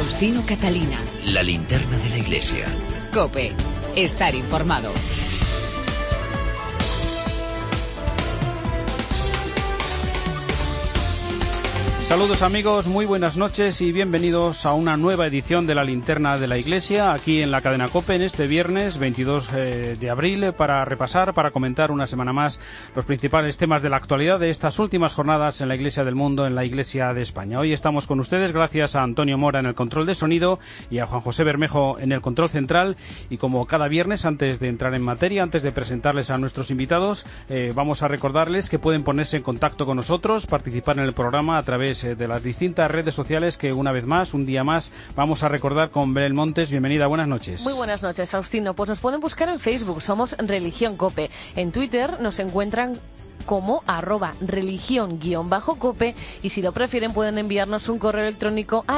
Faustino Catalina. La linterna de la iglesia. COPE. Estar informado. Saludos amigos, muy buenas noches y bienvenidos a una nueva edición de la Linterna de la Iglesia, aquí en la cadena COPE en este viernes 22 de abril, para repasar, para comentar una semana más los principales temas de la actualidad de estas últimas jornadas en la Iglesia del Mundo, en la Iglesia de España. Hoy estamos con ustedes gracias a Antonio Mora en el control de sonido y a Juan José Bermejo en el control central, y como cada viernes, antes de entrar en materia, antes de presentarles a nuestros invitados, vamos a recordarles que pueden ponerse en contacto con nosotros, participar en el programa a través de las distintas redes sociales que una vez más, un día más, vamos a recordar con Belén Montes. Bienvenida, buenas noches. Muy buenas noches, Faustino. Pues nos pueden buscar en Facebook, somos Religión Cope. En Twitter nos encuentran como @religión_cope, y si lo prefieren pueden enviarnos un correo electrónico a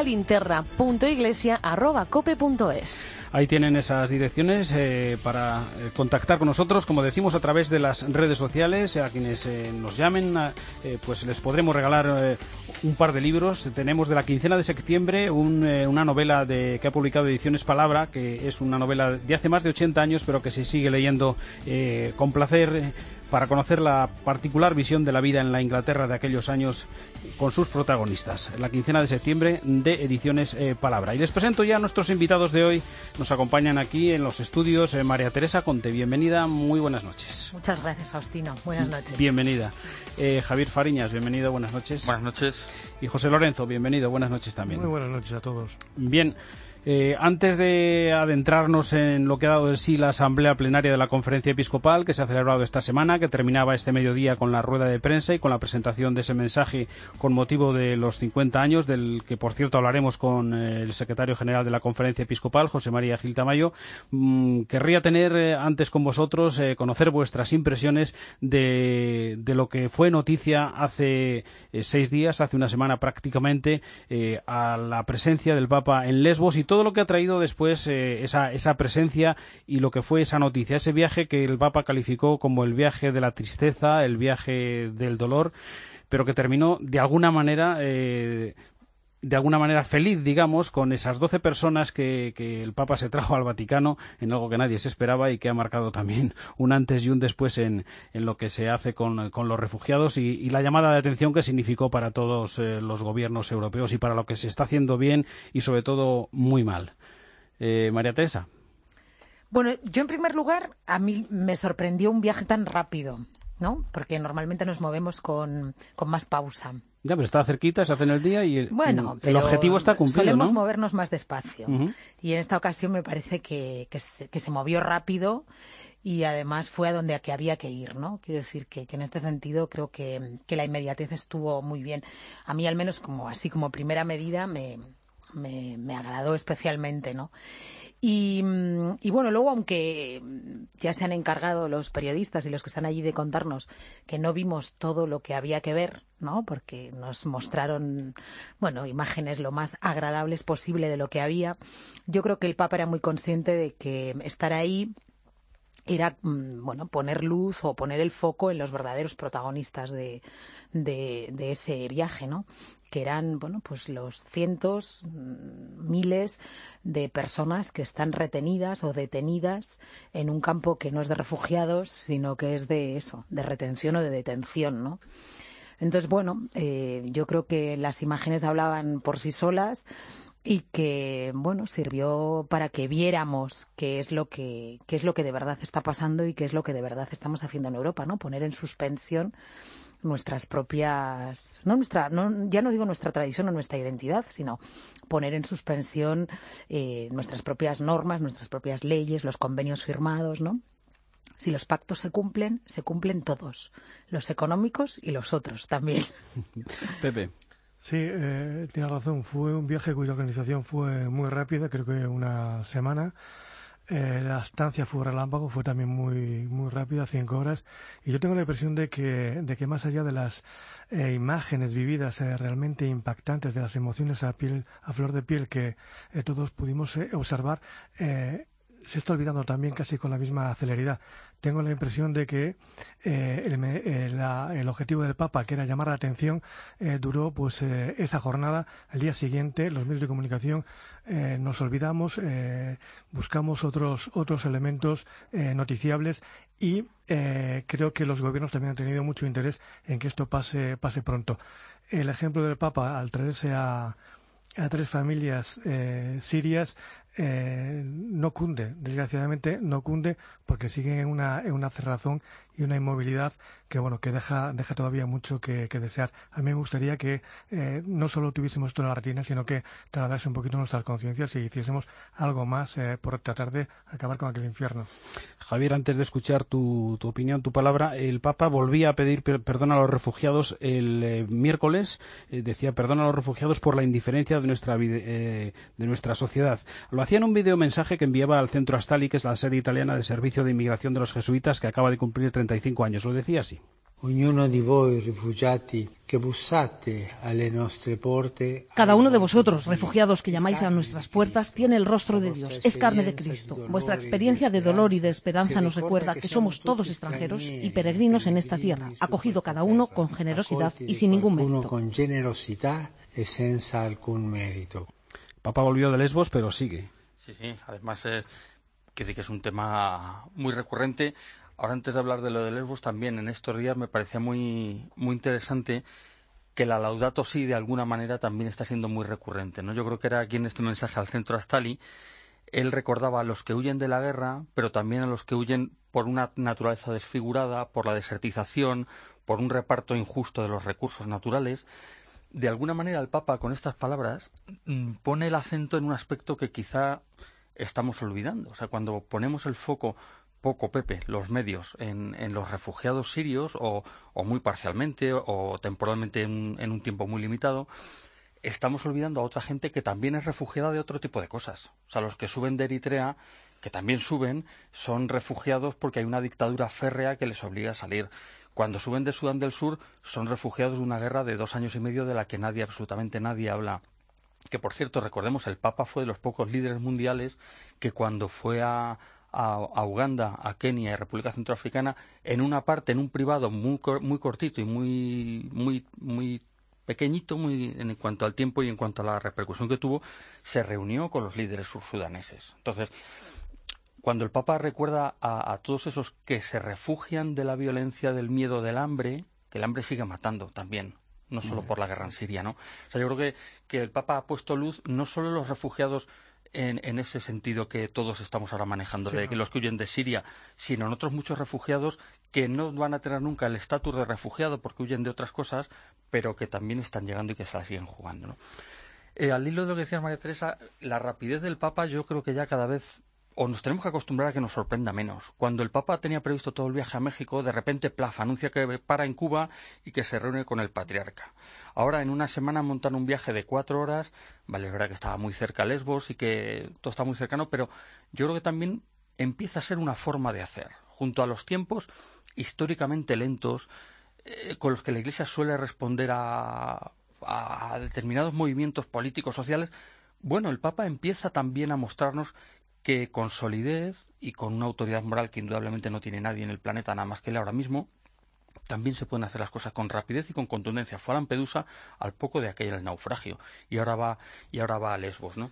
linterna.iglesia@cope.es. Ahí tienen esas direcciones para contactar con nosotros, como decimos, a través de las redes sociales. A quienes nos llamen, pues les podremos regalar un par de libros. Tenemos de la quincena de septiembre una novela que ha publicado Ediciones Palabra, que es una novela de hace más de 80 años, pero que se sigue leyendo con placer, para conocer la particular visión de la vida en la Inglaterra de aquellos años con sus protagonistas. La quincena de septiembre de Ediciones Palabra. Y les presento ya a nuestros invitados de hoy. Nos acompañan aquí en los estudios María Teresa Conte. Bienvenida, muy buenas noches. Muchas gracias, Faustino. Buenas noches. Bienvenida. Javier Fariñas, bienvenido, buenas noches. Buenas noches. Y José Lorenzo, bienvenido, buenas noches también. Muy buenas noches a todos. Bien. Antes de adentrarnos en lo que ha dado de sí la Asamblea Plenaria de la Conferencia Episcopal, que se ha celebrado esta semana, que terminaba este mediodía con la rueda de prensa y con la presentación de ese mensaje con motivo de los 50 años, del que por cierto hablaremos con el secretario general de la Conferencia Episcopal, José María Gil Tamayo, querría tener antes con vosotros, conocer vuestras impresiones de lo que fue noticia hace 6 días, hace una semana prácticamente, a la presencia del Papa en Lesbos, y todo lo que ha traído después esa presencia y lo que fue esa noticia, ese viaje que el Papa calificó como el viaje de la tristeza, el viaje del dolor, pero que terminó de alguna manera feliz, digamos, con esas 12 personas que el Papa se trajo al Vaticano, en algo que nadie se esperaba y que ha marcado también un antes y un después en lo que se hace con los refugiados y la llamada de atención que significó para todos los gobiernos europeos y para lo que se está haciendo bien y sobre todo muy mal. María Teresa. Bueno, yo en primer lugar, a mí me sorprendió un viaje tan rápido, ¿no? Porque normalmente nos movemos con más pausa. Ya, pero está cerquita, se hace en el día y el objetivo está cumplido, solemos ¿no? movernos más despacio. Uh-huh. Y en esta ocasión me parece que se movió rápido y además fue a donde había que ir, ¿no? Quiero decir que en este sentido creo que la inmediatez estuvo muy bien. A mí, al menos, como primera medida, me agradó especialmente, ¿no? Y bueno, luego, aunque ya se han encargado los periodistas y los que están allí de contarnos que no vimos todo lo que había que ver, ¿no? Porque nos mostraron, imágenes lo más agradables posible de lo que había. Yo creo que el Papa era muy consciente de que estar ahí era, poner luz o poner el foco en los verdaderos protagonistas de ese viaje, ¿no? Que eran, los cientos, miles de personas que están retenidas o detenidas en un campo que no es de refugiados, sino que es de retención o de detención, ¿no? Entonces, yo creo que las imágenes hablaban por sí solas y que, sirvió para que viéramos qué es lo que de verdad está pasando y qué es lo que de verdad estamos haciendo en Europa, ¿no? Poner en suspensión nuestras propias, ya no digo nuestra tradición o nuestra identidad, sino poner en suspensión nuestras propias normas, nuestras propias leyes, los convenios firmados, ¿no? Si los pactos se cumplen todos, los económicos y los otros también. Pepe. Sí, tiene razón, fue un viaje cuya organización fue muy rápida, creo que una semana. La estancia fue relámpago, fue también muy muy rápida, 5 horas, y yo tengo la impresión de que más allá de las imágenes vividas realmente impactantes, de las emociones a flor de piel que todos pudimos observar, se está olvidando también casi con la misma celeridad. Tengo la impresión de que el objetivo del Papa, que era llamar la atención, duró pues esa jornada. Al día siguiente, los medios de comunicación nos olvidamos, buscamos otros elementos noticiables y creo que los gobiernos también han tenido mucho interés en que esto pase pronto. El ejemplo del Papa, al traerse a 3 familias sirias, no cunde, desgraciadamente no cunde, porque siguen en una cerrazón y una inmovilidad que deja todavía mucho que desear. A mí me gustaría que no solo tuviésemos esto en la retina, sino que trasladase un poquito nuestras conciencias y hiciésemos algo más por tratar de acabar con aquel infierno. Javier, antes de escuchar tu opinión, tu palabra, el Papa volvía a pedir perdón a los refugiados el miércoles, decía perdón a los refugiados por la indiferencia de nuestra sociedad. Lo hacía en un videomensaje que enviaba al Centro Astali, que es la sede italiana del Servicio de Inmigración de los Jesuitas, que acaba de cumplir 35 años. Lo decía así. Cada uno de vosotros, refugiados que llamáis a nuestras puertas, tiene el rostro de Dios, es carne de Cristo. Vuestra experiencia de dolor y de esperanza nos recuerda que somos todos extranjeros y peregrinos en esta tierra, acogido cada uno con generosidad y sin ningún mérito. Papa volvió de Lesbos, pero sigue. Sí, además que sí que es un tema muy recurrente. Ahora, antes de hablar de lo de Lesbos, también en estos días me parecía muy interesante que la Laudato Si de alguna manera también está siendo muy recurrente, ¿no? Yo creo que era aquí en este mensaje al Centro Astali, él recordaba a los que huyen de la guerra, pero también a los que huyen por una naturaleza desfigurada, por la desertización, por un reparto injusto de los recursos naturales. De alguna manera el Papa, con estas palabras, pone el acento en un aspecto que quizá estamos olvidando. O sea, cuando ponemos el foco poco, Pepe, los medios en los refugiados sirios o muy parcialmente o temporalmente en un tiempo muy limitado, estamos olvidando a otra gente que también es refugiada de otro tipo de cosas. O sea, los que suben de Eritrea, que también suben, son refugiados porque hay una dictadura férrea que les obliga a salir. Cuando suben de Sudán del Sur, son refugiados de una guerra de 2 años y medio de la que absolutamente nadie habla. Que, por cierto, recordemos, el Papa fue de los pocos líderes mundiales que cuando fue a Uganda, a Kenia y a República Centroafricana, en un privado muy cortito y muy pequeñito, en cuanto al tiempo y en cuanto a la repercusión que tuvo, se reunió con los líderes sursudaneses. Entonces, cuando el Papa recuerda a todos esos que se refugian de la violencia, del miedo, del hambre, que el hambre sigue matando también, no solo por la guerra en Siria, ¿no? O sea, yo creo que el Papa ha puesto luz no solo en los refugiados en ese sentido que todos estamos ahora manejando, de que los que huyen de Siria, sino en otros muchos refugiados que no van a tener nunca el estatus de refugiado porque huyen de otras cosas, pero que también están llegando y que se la siguen jugando, ¿no? Al hilo de lo que decía María Teresa, la rapidez del Papa yo creo que ya cada vez o nos tenemos que acostumbrar a que nos sorprenda menos. Cuando el Papa tenía previsto todo el viaje a México, de repente, plaf, anuncia que para en Cuba y que se reúne con el patriarca. Ahora, en una semana, montan un viaje de 4 horas. Vale, es verdad que estaba muy cerca Lesbos y que todo está muy cercano, pero yo creo que también empieza a ser una forma de hacer. Junto a los tiempos históricamente lentos, con los que la Iglesia suele responder a determinados movimientos políticos, sociales, bueno, el Papa empieza también a mostrarnos que con solidez y con una autoridad moral que indudablemente no tiene nadie en el planeta nada más que él ahora mismo, también se pueden hacer las cosas con rapidez y con contundencia. Fue a Lampedusa al poco de aquel naufragio y ahora va a Lesbos, ¿no?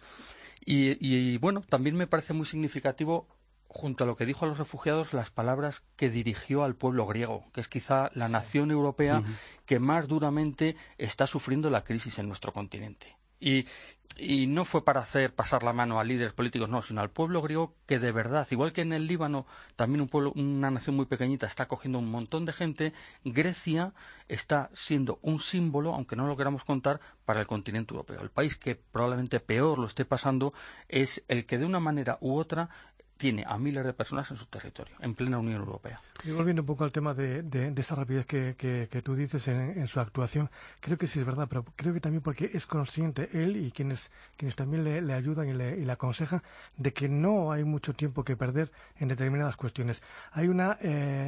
Y bueno, también me parece muy significativo, junto a lo que dijo a los refugiados, las palabras que dirigió al pueblo griego, que es quizá la nación europea que más duramente está sufriendo la crisis en nuestro continente. Y no fue para hacer pasar la mano a líderes políticos, no, sino al pueblo griego que de verdad, igual que en el Líbano, también una nación muy pequeñita está acogiendo un montón de gente, Grecia está siendo un símbolo, aunque no lo queramos contar, para el continente europeo. El país que probablemente peor lo esté pasando es el que de una manera u otra tiene a miles de personas en su territorio, en plena Unión Europea. Y volviendo un poco al tema de esa rapidez que tú dices en su actuación, creo que sí es verdad, pero creo que también porque es consciente él y quienes también le ayudan y le aconsejan de que no hay mucho tiempo que perder en determinadas cuestiones. Hay una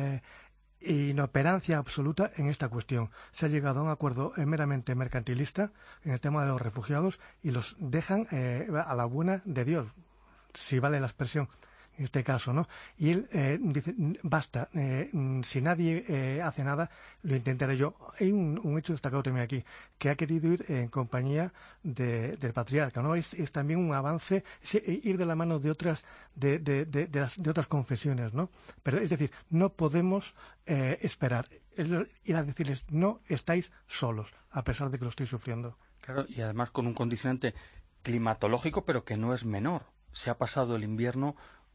inoperancia absoluta en esta cuestión. Se ha llegado a un acuerdo meramente mercantilista en el tema de los refugiados y los dejan a la buena de Dios, si vale la expresión. en este caso, ¿no? Y él dice, basta, si nadie hace nada, lo intentaré yo. Hay un hecho destacado también aquí, que ha querido ir en compañía del patriarca, ¿no? Es también un avance, ir de la mano de otras otras confesiones, ¿no? Pero es decir, no podemos esperar, ir a decirles, no estáis solos, a pesar de que lo estáis sufriendo. Claro, y además con un condicionante climatológico, pero que no es menor. Se ha pasado el invierno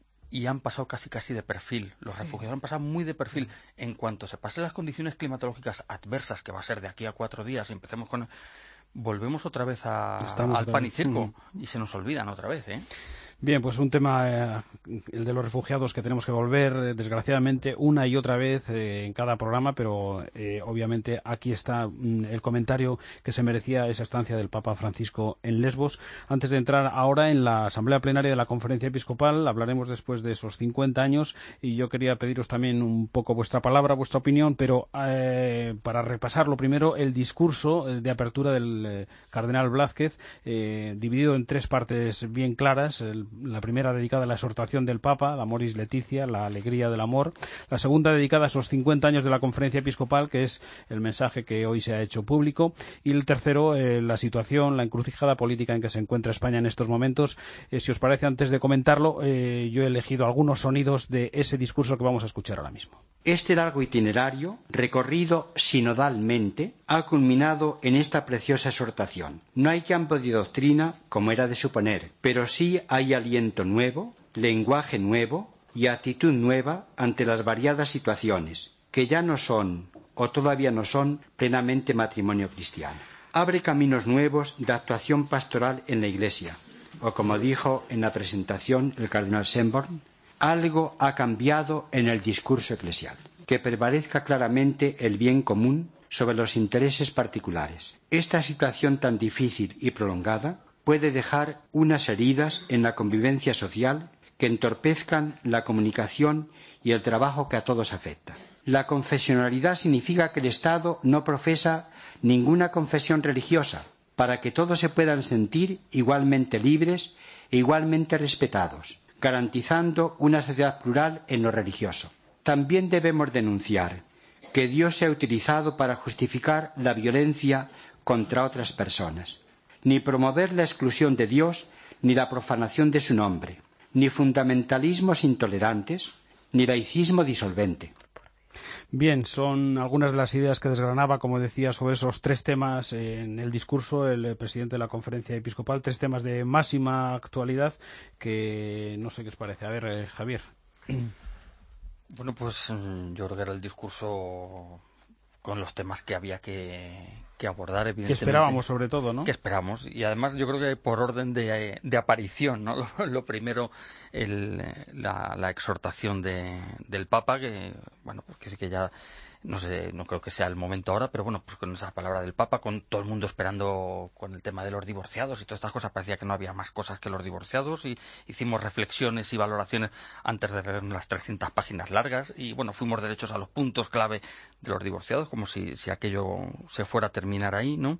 y han pasado casi de perfil. Los refugiados han pasado muy de perfil. En cuanto se pasen las condiciones climatológicas adversas, que va a ser de aquí a 4 días, y empecemos con... volvemos otra vez al pan y circo, y se nos olvidan otra vez, ¿eh? Bien, pues un tema, el de los refugiados, que tenemos que volver, desgraciadamente, una y otra vez en cada programa, pero obviamente aquí está el comentario que se merecía esa estancia del Papa Francisco en Lesbos. Antes de entrar ahora en la Asamblea Plenaria de la Conferencia Episcopal, hablaremos después de esos 50 años, y yo quería pediros también un poco vuestra palabra, vuestra opinión, pero para repasarlo primero, el discurso de apertura del cardenal Blázquez, dividido en 3 partes bien claras. La primera dedicada a la exhortación del Papa, la Amoris Laetitia, la alegría del amor. La segunda dedicada a esos 50 años de la Conferencia Episcopal, que es el mensaje que hoy se ha hecho público. Y el tercero, la situación, la encrucijada política en que se encuentra España en estos momentos. Si os parece, antes de comentarlo, yo he elegido algunos sonidos de ese discurso que vamos a escuchar ahora mismo. Este largo itinerario, recorrido sinodalmente, ha culminado en esta preciosa exhortación. No hay campo de doctrina, como era de suponer, pero sí hay aliento nuevo, lenguaje nuevo y actitud nueva ante las variadas situaciones, que ya no son, o todavía no son, plenamente matrimonio cristiano. Abre caminos nuevos de actuación pastoral en la Iglesia, o como dijo en la presentación el cardenal Schönborn, algo ha cambiado en el discurso eclesial, que prevalezca claramente el bien común sobre los intereses particulares. Esta situación tan difícil y prolongada puede dejar unas heridas en la convivencia social que entorpezcan la comunicación y el trabajo que a todos afecta. La confesionalidad significa que el Estado no profesa ninguna confesión religiosa, para que todos se puedan sentir igualmente libres e igualmente respetados, garantizando una sociedad plural en lo religioso. También debemos denunciar que Dios se ha utilizado para justificar la violencia contra otras personas, ni promover la exclusión de Dios, ni la profanación de su nombre, ni fundamentalismos intolerantes, ni laicismo disolvente. Bien, son algunas de las ideas que desgranaba, como decía, sobre esos 3 temas en el discurso el presidente de la Conferencia Episcopal, 3 temas de máxima actualidad que no sé qué os parece. A ver, Javier. Bueno, pues yo creo que era el discurso con los temas que había que abordar, evidentemente. Que esperábamos, sobre todo, ¿no? Que esperamos. Y además yo creo que por orden de aparición, ¿no? Lo primero, la exhortación del Papa, que, bueno, pues que sí que ya, no sé, no creo que sea el momento ahora, pero bueno, pues con esa palabra del Papa, con todo el mundo esperando con el tema de los divorciados y todas estas cosas, parecía que no había más cosas que los divorciados, y hicimos reflexiones y valoraciones antes de leer las 300 páginas largas, y bueno, fuimos derechos a los puntos clave de los divorciados, como si aquello se fuera a terminar ahí, ¿no?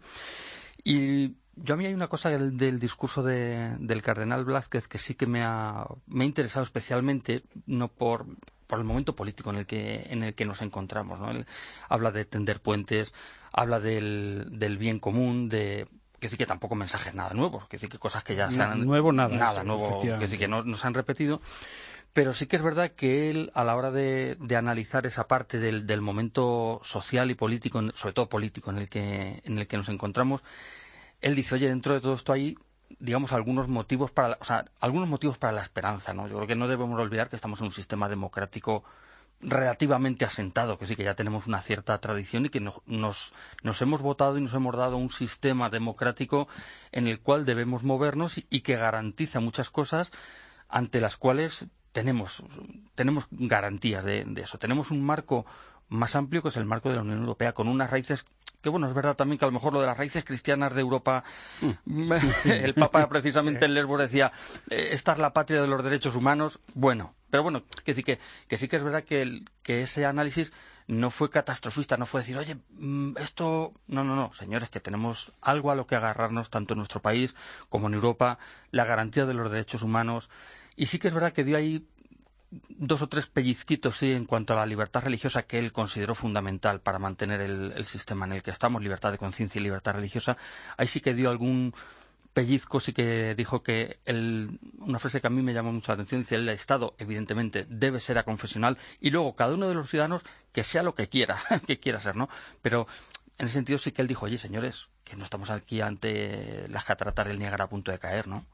Y a mí hay una cosa del discurso del cardenal Blázquez que sí que me ha interesado especialmente, no por el momento político en el que nos encontramos, ¿no? Él habla de tender puentes, habla del bien común, que sí que tampoco mensajes nada nuevos, que sí que cosas que ya se han... Nada nuevo, que sí que no se han repetido. Pero sí que es verdad que él, a la hora de analizar esa parte del momento social y político, sobre todo político, en el que nos encontramos, él dice, oye, dentro de todo esto hay, digamos, algunos motivos para la esperanza, ¿no? Yo creo que no debemos olvidar que estamos en un sistema democrático relativamente asentado, que sí que ya tenemos una cierta tradición y que nos hemos votado y nos hemos dado un sistema democrático en el cual debemos movernos y que garantiza muchas cosas ante las cuales tenemos garantías de eso. Tenemos un marco más amplio, que es el marco de la Unión Europea, con unas raíces que, bueno, es verdad también que a lo mejor lo de las raíces cristianas de Europa, el Papa precisamente en Lesbos decía, esta es la patria de los derechos humanos, bueno, pero bueno, que sí que es verdad que ese análisis no fue catastrofista, no fue decir, oye, esto... No, señores, que tenemos algo a lo que agarrarnos tanto en nuestro país como en Europa, la garantía de los derechos humanos. Y sí que es verdad que dio ahí 2 o 3 pellizquitos sí en cuanto a la libertad religiosa que él consideró fundamental para mantener el sistema en el que estamos, libertad de conciencia y libertad religiosa. Ahí sí que dio algún pellizco, sí que dijo que una frase que a mí me llamó mucho la atención, dice: el Estado evidentemente debe ser aconfesional y luego cada uno de los ciudadanos que sea lo que quiera ser, ¿no? Pero en ese sentido sí que él dijo: oye, señores, que no estamos aquí ante las cataratas del Niágara a punto de caer, ¿no?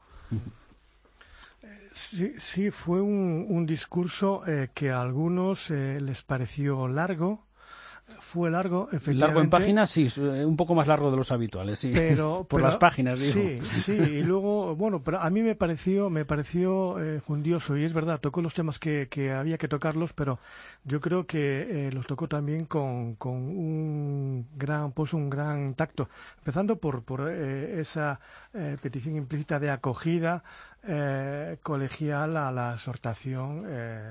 Sí, fue un discurso que a algunos les pareció largo. Fue largo, efectivamente. Largo en páginas, sí, un poco más largo de los habituales, sí. Por las páginas, digo. Sí, y luego, bueno, pero a mí me pareció fundioso, y es verdad, tocó los temas que había que tocarlos, pero yo creo que los tocó también con un gran tacto, empezando por esa petición implícita de acogida colegial a la exhortación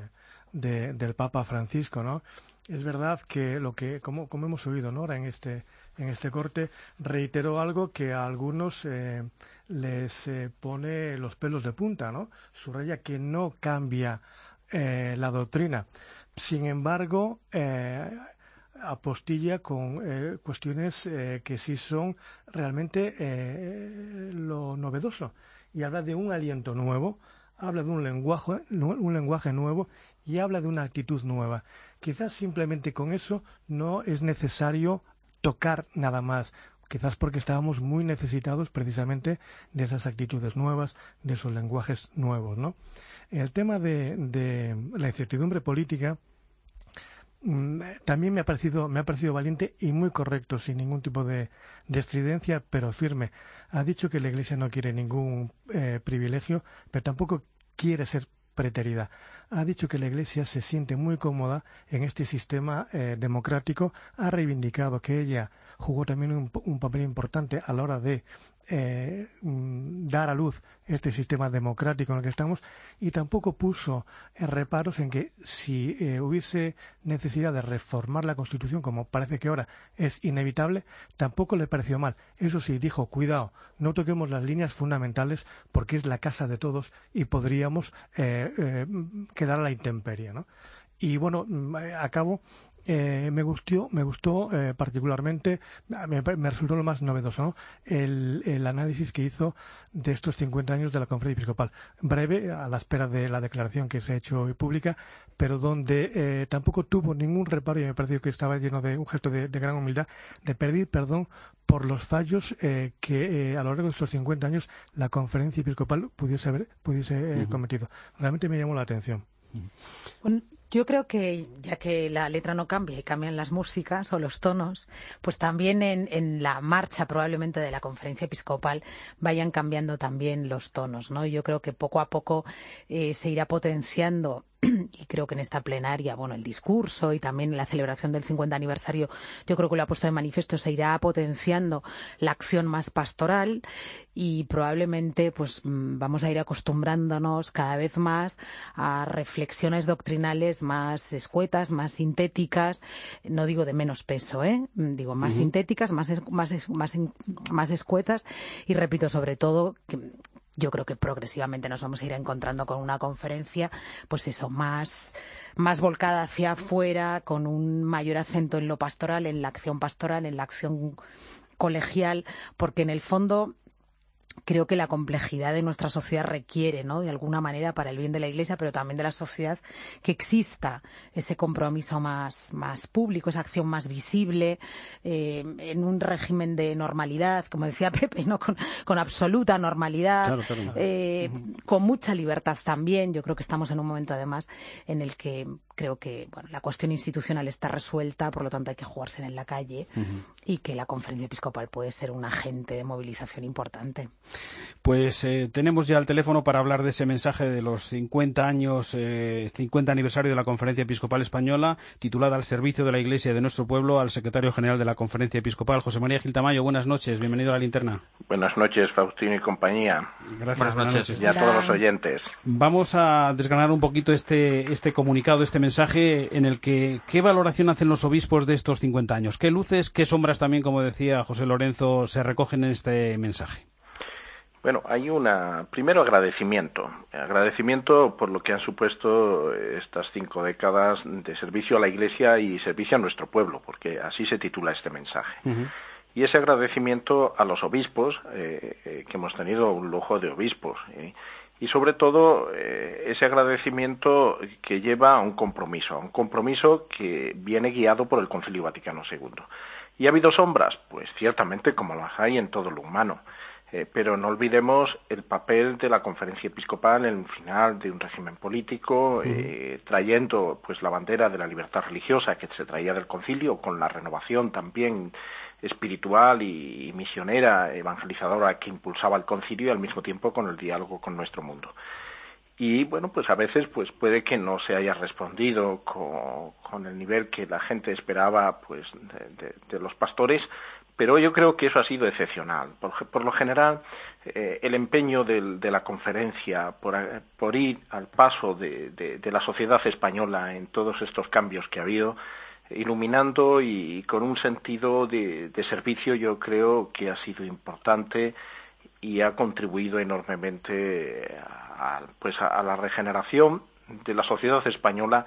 del Papa Francisco, ¿no? Es verdad que como hemos oído, ¿no?, ahora en este corte, reiteró algo que a algunos les pone los pelos de punta, ¿no? Subraya que no cambia la doctrina. Sin embargo, apostilla con cuestiones que sí son realmente lo novedoso. Y habla de un aliento nuevo, habla de un lenguaje nuevo y habla de una actitud nueva. Quizás simplemente con eso no es necesario tocar nada más, quizás porque estábamos muy necesitados precisamente de esas actitudes nuevas, de esos lenguajes nuevos, ¿no? El tema de la incertidumbre política también me ha parecido valiente y muy correcto, sin ningún tipo de estridencia, pero firme. Ha dicho que la Iglesia no quiere ningún privilegio, pero tampoco quiere ser preterida. Ha dicho que la Iglesia se siente muy cómoda en este sistema democrático. Ha reivindicado que ella jugó también un papel importante a la hora de dar a luz este sistema democrático en el que estamos, y tampoco puso reparos en que si hubiese necesidad de reformar la Constitución, como parece que ahora es inevitable, tampoco le pareció mal. Eso sí, dijo: cuidado, no toquemos las líneas fundamentales porque es la casa de todos y podríamos quedar a la intemperie, ¿no? Y bueno, acabo. Me gustó particularmente, me resultó lo más novedoso, ¿no?, el análisis que hizo de estos 50 años de la Conferencia Episcopal. Breve, a la espera de la declaración que se ha hecho hoy pública, pero donde tampoco tuvo ningún reparo, y me pareció que estaba lleno de un gesto de gran humildad, de pedir perdón por los fallos que a lo largo de estos 50 años la Conferencia Episcopal pudiese haber cometido. Realmente me llamó la atención. Bueno, yo creo que ya que la letra no cambia y cambian las músicas o los tonos, pues también en la marcha probablemente de la Conferencia Episcopal vayan cambiando también los tonos, ¿no? Yo creo que poco a poco se irá potenciando, y creo que en esta plenaria, bueno, el discurso y también la celebración del 50 aniversario, yo creo que lo ha puesto de manifiesto, se irá potenciando la acción más pastoral, y probablemente pues vamos a ir acostumbrándonos cada vez más a reflexiones doctrinales más escuetas, más sintéticas, no digo de menos peso, digo más sintéticas, más escuetas, y repito, sobre todo, que yo creo que progresivamente nos vamos a ir encontrando con una conferencia, pues eso, más volcada hacia afuera, con un mayor acento en lo pastoral, en la acción pastoral, en la acción colegial, porque en el fondo creo que la complejidad de nuestra sociedad requiere, ¿no?, de alguna manera, para el bien de la Iglesia, pero también de la sociedad, que exista ese compromiso más público, esa acción más visible, en un régimen de normalidad, como decía Pepe, ¿no?, con absoluta normalidad, claro. Con mucha libertad también. Yo creo que estamos en un momento, además, en el que creo que la cuestión institucional está resuelta, por lo tanto hay que jugársela en la calle, y que la Conferencia Episcopal puede ser un agente de movilización importante. Pues tenemos ya el teléfono para hablar de ese mensaje de los 50 aniversario de la Conferencia Episcopal Española, titulada Al servicio de la Iglesia de nuestro pueblo, al secretario general de la Conferencia Episcopal, José María Gil Tamayo. Buenas noches, bienvenido a La Linterna. Buenas noches, Faustino y compañía. Gracias. Buenas noches. Y a todos los oyentes. Vamos a desgranar un poquito este comunicado, este mensaje, en el que ¿qué valoración hacen los obispos de estos 50 años? ¿Qué luces, qué sombras también, como decía José Lorenzo, se recogen en este mensaje? Bueno, hay primero agradecimiento por lo que han supuesto estas 5 décadas de servicio a la Iglesia y servicio a nuestro pueblo, porque así se titula este mensaje. Uh-huh. Y ese agradecimiento a los obispos, que hemos tenido un lujo de obispos, y sobre todo ese agradecimiento que lleva a un compromiso que viene guiado por el Concilio Vaticano II. ¿Y ha habido sombras? Pues ciertamente, como las hay en todo lo humano. Pero no olvidemos el papel de la Conferencia Episcopal en el final de un régimen político, trayendo pues la bandera de la libertad religiosa que se traía del concilio, con la renovación también espiritual y misionera, evangelizadora que impulsaba el concilio, y al mismo tiempo con el diálogo con nuestro mundo. Y bueno, pues a veces pues puede que no se haya respondido con el nivel que la gente esperaba pues de los pastores, pero yo creo que eso ha sido excepcional. Por lo general, el empeño de la conferencia por ir al paso de la sociedad española en todos estos cambios que ha habido, iluminando y con un sentido de servicio, yo creo que ha sido importante y ha contribuido enormemente a la regeneración de la sociedad española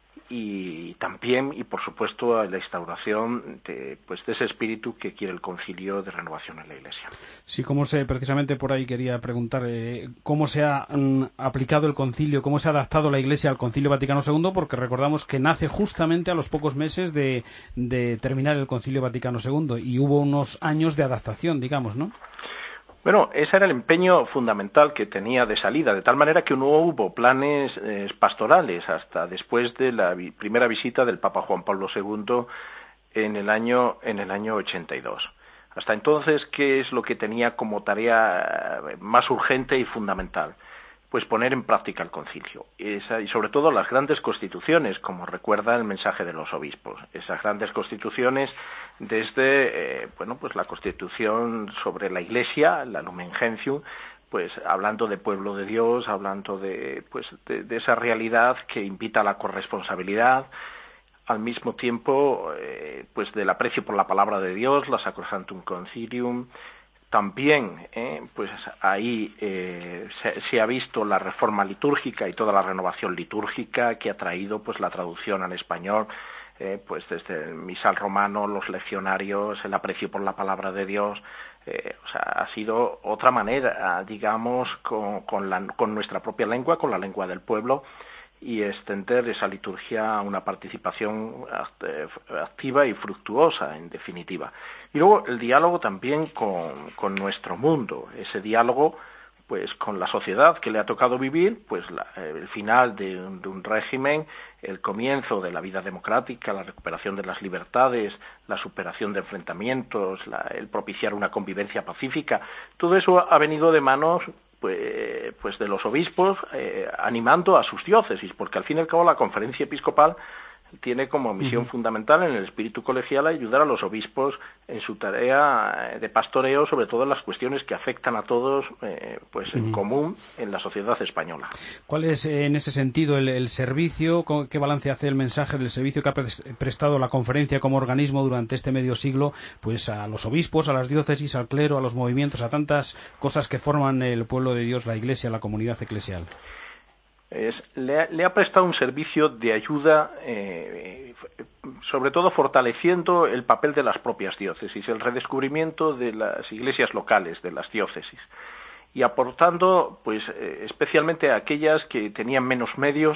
y también, y por supuesto, a la instauración de ese espíritu que quiere el concilio de renovación en la Iglesia. Sí, precisamente por ahí quería preguntar cómo se ha aplicado el concilio, cómo se ha adaptado la Iglesia al Concilio Vaticano II, porque recordamos que nace justamente a los pocos meses de terminar el Concilio Vaticano II y hubo unos años de adaptación, digamos, ¿no? Bueno, ese era el empeño fundamental que tenía de salida, de tal manera que no hubo planes pastorales hasta después de la primera visita del Papa Juan Pablo II en el año 82. Hasta entonces, ¿qué es lo que tenía como tarea más urgente y fundamental? Pues poner en práctica el concilio, y sobre todo las grandes constituciones, como recuerda el mensaje de los obispos. Esas grandes constituciones desde la Constitución sobre la Iglesia, la Lumen Gentium, pues hablando de pueblo de Dios, hablando de esa realidad que invita a la corresponsabilidad, al mismo tiempo del aprecio por la palabra de Dios, la Sacrosanctum Concilium. También, ahí se ha visto la reforma litúrgica y toda la renovación litúrgica que ha traído la traducción al español, desde el misal romano, los leccionarios, el aprecio por la palabra de Dios. Ha sido otra manera, digamos, con nuestra propia lengua, con la lengua del pueblo, y extender esa liturgia a una participación activa y fructuosa, en definitiva. Y luego el diálogo también con nuestro mundo, ese diálogo con la sociedad que le ha tocado vivir, el final de un régimen, el comienzo de la vida democrática, la recuperación de las libertades, la superación de enfrentamientos, el propiciar una convivencia pacífica. Todo eso ha venido de manos de los obispos, animando a sus diócesis, porque al fin y al cabo la Conferencia Episcopal tiene como misión fundamental en el espíritu colegial ayudar a los obispos en su tarea de pastoreo, sobre todo en las cuestiones que afectan a todos en común en la sociedad española. ¿Cuál es en ese sentido el servicio? ¿Qué balance hace el mensaje del servicio que ha prestado la conferencia como organismo durante este medio siglo a los obispos, a las diócesis, al clero, a los movimientos, a tantas cosas que forman el pueblo de Dios, la Iglesia, la comunidad eclesial? Le ha prestado un servicio de ayuda, sobre todo fortaleciendo el papel de las propias diócesis, el redescubrimiento de las iglesias locales, de las diócesis, y aportando, especialmente a aquellas que tenían menos medios,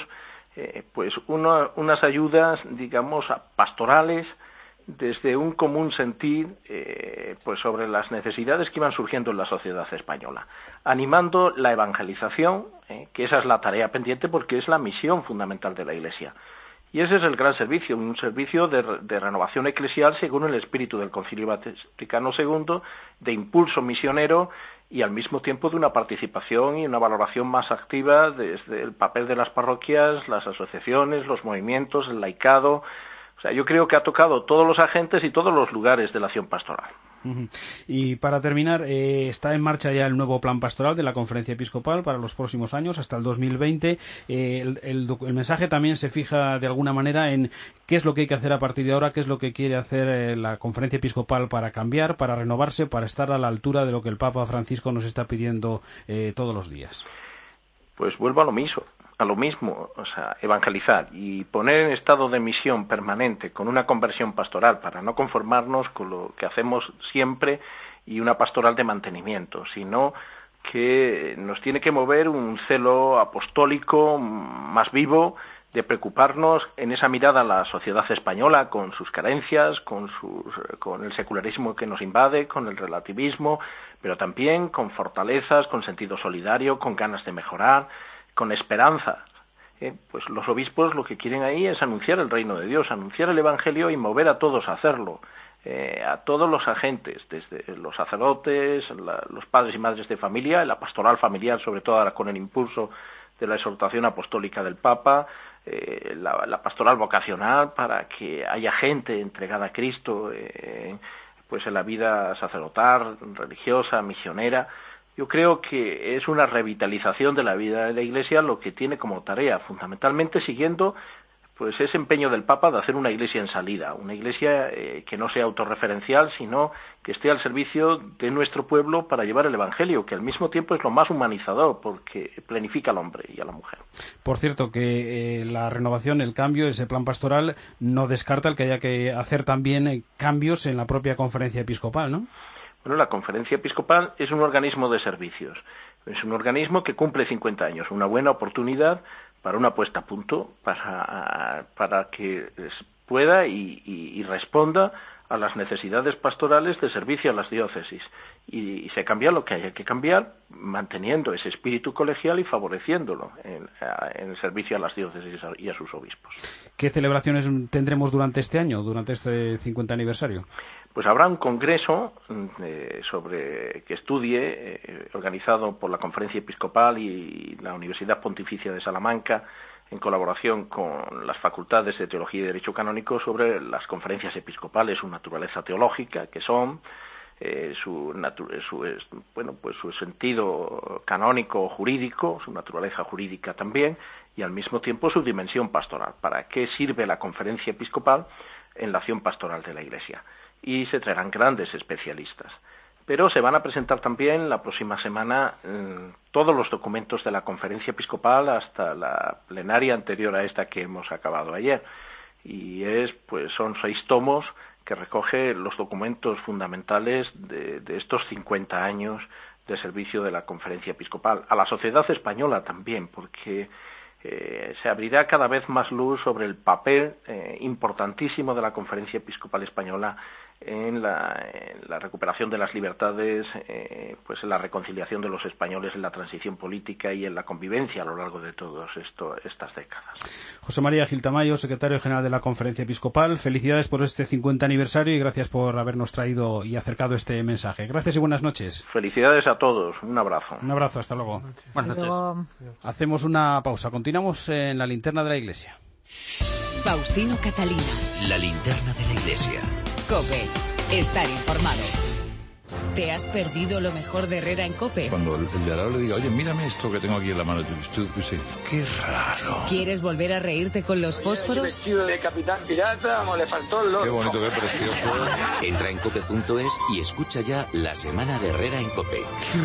unas ayudas, digamos, pastorales, desde un común sentir sobre las necesidades que iban surgiendo en la sociedad española, animando la evangelización, que esa es la tarea pendiente porque es la misión fundamental de la Iglesia. Y ese es el gran servicio, un servicio de renovación eclesial según el espíritu del Concilio Vaticano II, de impulso misionero y al mismo tiempo de una participación y una valoración más activa desde el papel de las parroquias, las asociaciones, los movimientos, el laicado. Yo creo que ha tocado todos los agentes y todos los lugares de la acción pastoral. Y para terminar, está en marcha ya el nuevo plan pastoral de la Conferencia Episcopal para los próximos años, hasta el 2020. El mensaje también se fija de alguna manera en qué es lo que hay que hacer a partir de ahora, qué es lo que quiere hacer la Conferencia Episcopal para cambiar, para renovarse, para estar a la altura de lo que el Papa Francisco nos está pidiendo todos los días. Pues vuelvo a lo mismo, o sea, evangelizar y poner en estado de misión permanente con una conversión pastoral para no conformarnos con lo que hacemos siempre y una pastoral de mantenimiento, sino que nos tiene que mover un celo apostólico más vivo, de preocuparnos en esa mirada a la sociedad española con sus carencias, con el secularismo que nos invade, con el relativismo, pero también con fortalezas, con sentido solidario, con ganas de mejorar, con esperanza. Pues los obispos lo que quieren ahí es anunciar el reino de Dios, anunciar el Evangelio y mover a todos a hacerlo, a todos los agentes, desde los sacerdotes, los padres y madres de familia, la pastoral familiar, sobre todo ahora con el impulso de la exhortación apostólica del Papa, la pastoral vocacional para que haya gente entregada a Cristo, pues en la vida sacerdotal, religiosa, misionera. Yo creo que es una revitalización de la vida de la Iglesia lo que tiene como tarea, fundamentalmente siguiendo pues ese empeño del Papa de hacer una Iglesia en salida, una Iglesia que no sea autorreferencial, sino que esté al servicio de nuestro pueblo para llevar el Evangelio, que al mismo tiempo es lo más humanizador, porque planifica al hombre y a la mujer. Por cierto, que la renovación, el cambio, ese plan pastoral, no descarta el que haya que hacer también cambios en la propia Conferencia Episcopal, ¿no? Bueno, la Conferencia Episcopal es un organismo de servicios, es un organismo que cumple 50 años, una buena oportunidad para una puesta a punto, para que pueda y responda a las necesidades pastorales de servicio a las diócesis. Y se cambia lo que haya que cambiar, manteniendo ese espíritu colegial y favoreciéndolo en el servicio a las diócesis y a sus obispos. ¿Qué celebraciones tendremos durante este año, durante este 50 aniversario? Pues habrá un congreso que estudie, organizado por la Conferencia Episcopal y la Universidad Pontificia de Salamanca, en colaboración con las facultades de Teología y Derecho Canónico, sobre las conferencias episcopales, su naturaleza teológica, que son, su sentido canónico jurídico, su naturaleza jurídica también, y al mismo tiempo su dimensión pastoral. ¿Para qué sirve la Conferencia Episcopal en la acción pastoral de la Iglesia? Y se traerán grandes especialistas. Pero se van a presentar también la próxima semana todos los documentos de la Conferencia Episcopal hasta la plenaria anterior a esta que hemos acabado ayer. Y son 6 tomos que recoge los documentos fundamentales de estos 50 años de servicio de la Conferencia Episcopal. A la sociedad española también, porque se abrirá cada vez más luz sobre el papel importantísimo de la Conferencia Episcopal Española en la recuperación de las libertades, pues en la reconciliación de los españoles, en la transición política y en la convivencia a lo largo de todas estas décadas. José María Gil Tamayo, secretario general de la Conferencia Episcopal, felicidades por este 50 aniversario y gracias por habernos traído y acercado este mensaje. Gracias y buenas noches. Felicidades a todos, un abrazo. Un abrazo, hasta luego. Buenas noches. Hacemos una pausa, continuamos en la linterna de la Iglesia. Faustino Catalina. La linterna de la Iglesia. COPE. Estar informado. ¿Te has perdido lo mejor de Herrera en COPE? Cuando el de al lado le diga, oye, mírame esto que tengo aquí en la mano, tú dices, qué raro. ¿Quieres volver a reírte con los fósforos? Vestido de capitán pirata, le faltó el loco. Qué bonito, qué precioso. Entra en cope.es y escucha ya la semana de Herrera en COPE. Qué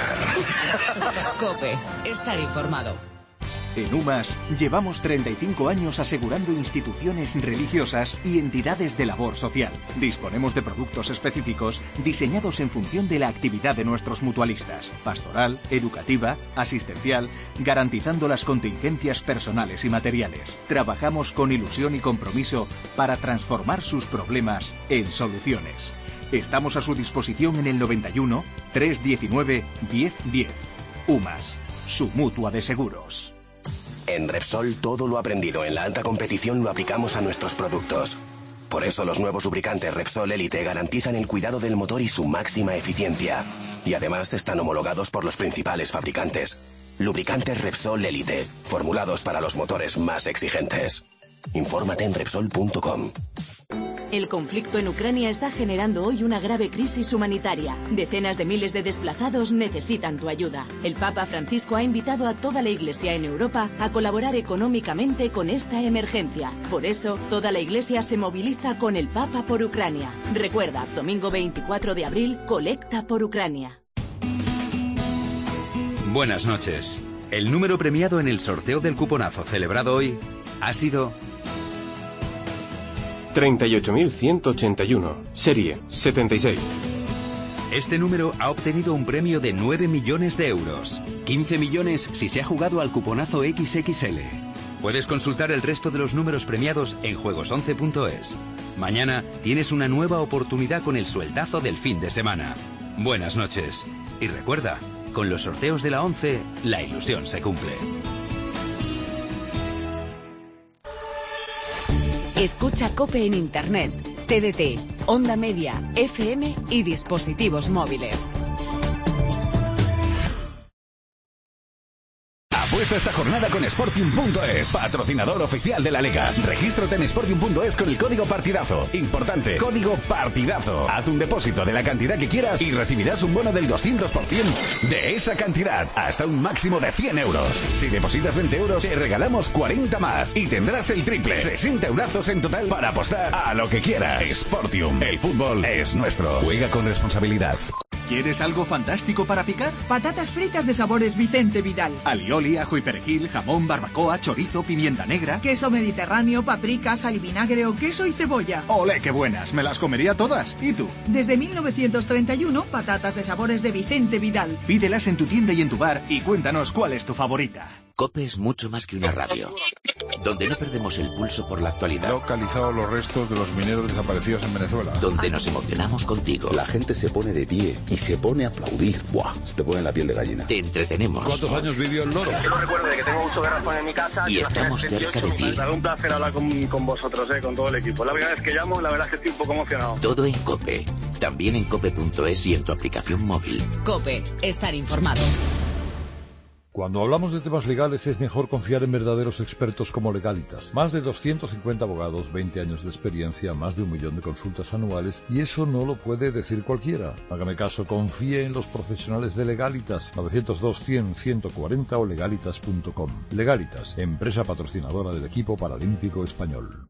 raro. COPE. Estar informado. En UMAS llevamos 35 años asegurando instituciones religiosas y entidades de labor social. Disponemos de productos específicos diseñados en función de la actividad de nuestros mutualistas, pastoral, educativa, asistencial, garantizando las contingencias personales y materiales. Trabajamos con ilusión y compromiso para transformar sus problemas en soluciones. Estamos a su disposición en el 91 319 1010. UMAS, su mutua de seguros. En Repsol todo lo aprendido en la alta competición lo aplicamos a nuestros productos. Por eso los nuevos lubricantes Repsol Elite garantizan el cuidado del motor y su máxima eficiencia. Y además están homologados por los principales fabricantes. Lubricantes Repsol Elite, formulados para los motores más exigentes. Infórmate en Repsol.com. El conflicto en Ucrania está generando hoy una grave crisis humanitaria. Decenas de miles de desplazados necesitan tu ayuda. El Papa Francisco ha invitado a toda la Iglesia en Europa a colaborar económicamente con esta emergencia. Por eso, toda la Iglesia se moviliza con el Papa por Ucrania. Recuerda, domingo 24 de abril, colecta por Ucrania. Buenas noches. El número premiado en el sorteo del cuponazo celebrado hoy ha sido 38.181, serie 76. Este número ha obtenido un premio de 9 millones de euros. 15 millones si se ha jugado al cuponazo XXL. Puedes consultar el resto de los números premiados en juegos11.es. Mañana tienes una nueva oportunidad con el sueldazo del fin de semana. Buenas noches. Y recuerda, con los sorteos de la 11, la ilusión se cumple. Escucha COPE en Internet, TDT, Onda Media, FM y dispositivos móviles. Apuesta esta jornada con Sportium.es, patrocinador oficial de la Liga. Regístrate en Sportium.es con el código partidazo. Importante, código partidazo. Haz un depósito de la cantidad que quieras y recibirás un bono del 200% de esa cantidad, hasta un máximo de 100 euros. Si depositas 20 euros, te regalamos 40 más y tendrás el triple. 60 eurazos en total para apostar a lo que quieras. Sportium, el fútbol es nuestro. Juega con responsabilidad. ¿Quieres algo fantástico para picar? Patatas fritas de sabores Vicente Vidal. Alioli, ajo y perejil, jamón, barbacoa, chorizo, pimienta negra. Queso mediterráneo, paprika, sal y vinagre o queso y cebolla. ¡Olé, qué buenas! Me las comería todas. ¿Y tú? Desde 1931, patatas de sabores de Vicente Vidal. Pídelas en tu tienda y en tu bar y cuéntanos cuál es tu favorita. COPE es mucho más que una radio, donde no perdemos el pulso por la actualidad. Localizado los restos de los mineros desaparecidos en Venezuela. Donde nos emocionamos contigo. La gente se pone de pie y se pone a aplaudir. ¡Buah! Se te pone la piel de gallina. Te entretenemos. ¿Cuántos años vivió el loro? Yo recuerdo de que tengo mucho garrafón en mi casa. Y estamos cerca de ti. Un placer hablar con vosotros, con todo el equipo. La primera vez que llamo, la verdad es que estoy un poco emocionado. Todo en COPE. También en cope.es y en tu aplicación móvil. COPE. Estar informado. Cuando hablamos de temas legales es mejor confiar en verdaderos expertos como Legalitas. Más de 250 abogados, 20 años de experiencia, más de 1 millón de consultas anuales, y eso no lo puede decir cualquiera. Hágame caso, confíe en los profesionales de Legalitas. 902-100-140 o legalitas.com. Legalitas, empresa patrocinadora del equipo paralímpico español.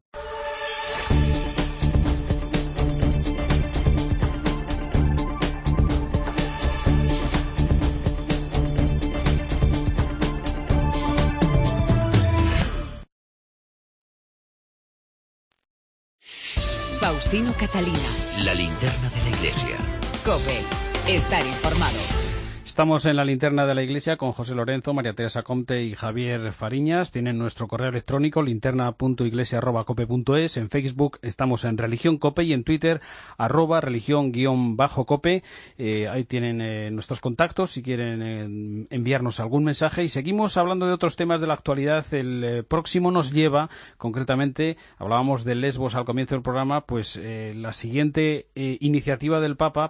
Faustino Catalina. La linterna de la iglesia. COPE. Estar informado. Estamos en la linterna de la iglesia con José Lorenzo, María Teresa Comte y Javier Fariñas. Tienen nuestro correo electrónico linterna.iglesia@cope.es. En Facebook estamos en Religión Cope y en Twitter @religión_cope. Ahí tienen nuestros contactos si quieren enviarnos algún mensaje. Y seguimos hablando de otros temas de la actualidad. El próximo nos lleva, concretamente, hablábamos de Lesbos al comienzo del programa, pues la siguiente iniciativa del Papa,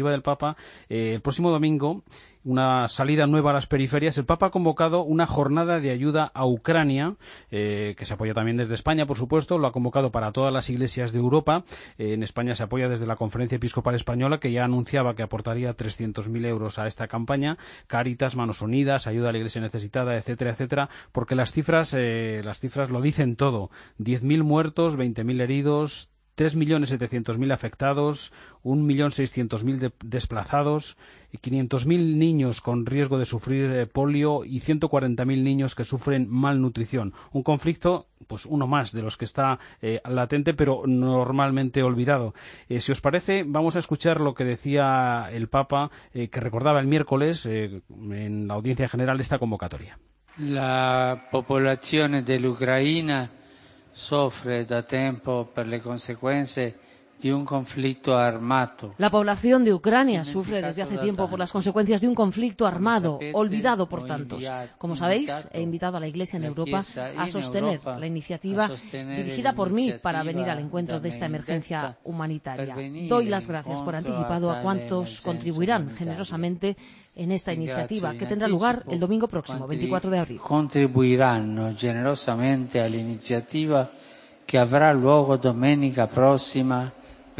el próximo domingo, una salida nueva a las periferias. El Papa ha convocado una jornada de ayuda a Ucrania, que se apoya también desde España, por supuesto. Lo ha convocado para todas las iglesias de Europa. En España se apoya desde la Conferencia Episcopal Española, que ya anunciaba que aportaría 300.000 euros a esta campaña. Cáritas, Manos Unidas, Ayuda a la Iglesia Necesitada, etcétera, etcétera, porque las cifras lo dicen todo. 10.000 muertos, 20.000 heridos, 3.700.000 afectados, 1.600.000 desplazados, 500.000 niños con riesgo de sufrir polio y 140.000 niños que sufren malnutrición. Un conflicto, pues uno más de los que está latente, pero normalmente olvidado. Si os parece, vamos a escuchar lo que decía el Papa, que recordaba el miércoles en la audiencia general esta convocatoria. La popolazione dell'Ucraina soffre da tempo per le conseguenze de un conflicto armado. La población de Ucrania sufre desde hace tiempo por las consecuencias de un conflicto armado, olvidado por tantos. Como sabéis, he invitado a la Iglesia en Europa a sostener la iniciativa dirigida por mí para venir al encuentro de esta emergencia humanitaria. Doy las gracias por anticipado a cuantos contribuirán generosamente en esta iniciativa, que tendrá lugar el domingo próximo, 24 de abril. Contribuirán generosamente a la iniciativa che avrà luogo domenica prossima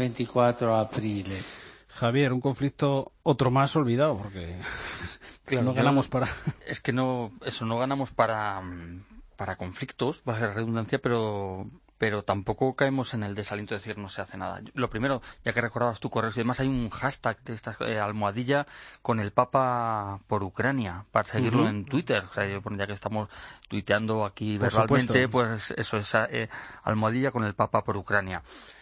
24 aprile. Javier, un conflicto otro más olvidado, porque claro, no ganamos para... Es que no ganamos para conflictos, valga la redundancia, pero tampoco caemos en el desaliento de decir no se hace nada. Lo primero, ya que recordabas tu correo y demás, hay un hashtag de esta almohadilla con el Papa por Ucrania, para seguirlo en Twitter. O sea, ya que estamos tuiteando aquí por verbalmente, supuesto. Pues eso es almohadilla con el Papa por Ucrania.